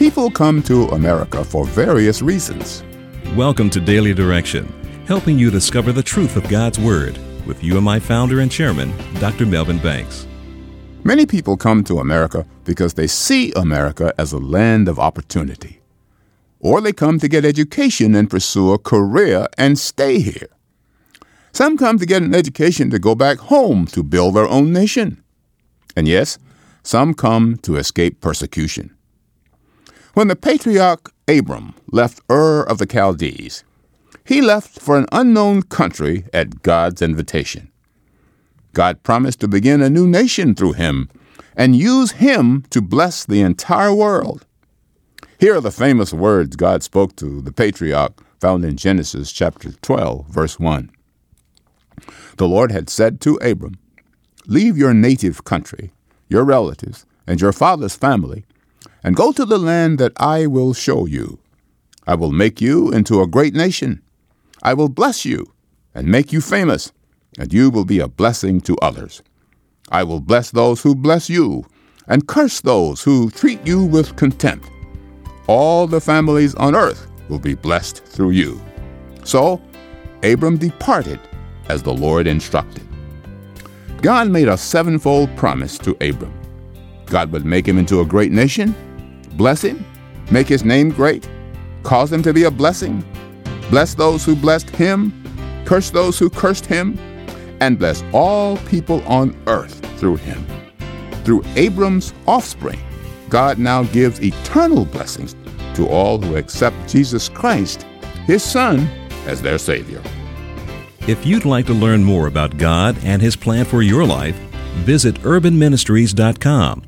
People come to America for various reasons. Welcome to Daily Direction, helping you discover the truth of God's Word with UMI founder and chairman, Dr. Melvin Banks. Many people come to America because they see America as a land of opportunity. Or they come to get education and pursue a career and stay here. Some come to get an education to go back home to build their own nation. And yes, some come to escape persecution. When the patriarch Abram left Ur of the Chaldees, he left for an unknown country at God's invitation. God promised to begin a new nation through him and use him to bless the entire world. Here are the famous words God spoke to the patriarch found in Genesis chapter 12, verse 1. The Lord had said to Abram, "Leave your native country, your relatives, and your father's family, and go to the land that I will show you. I will make you into a great nation. I will bless you and make you famous, and you will be a blessing to others. I will bless those who bless you, and curse those who treat you with contempt. All the families on earth will be blessed through you." So Abram departed as the Lord instructed. God made a sevenfold promise to Abram. God would make him into a great nation, bless him, make his name great, cause him to be a blessing, bless those who blessed him, curse those who cursed him, and bless all people on earth through him. Through Abram's offspring, God now gives eternal blessings to all who accept Jesus Christ, his Son, as their Savior. If you'd like to learn more about God and His plan for your life, visit urbanministries.com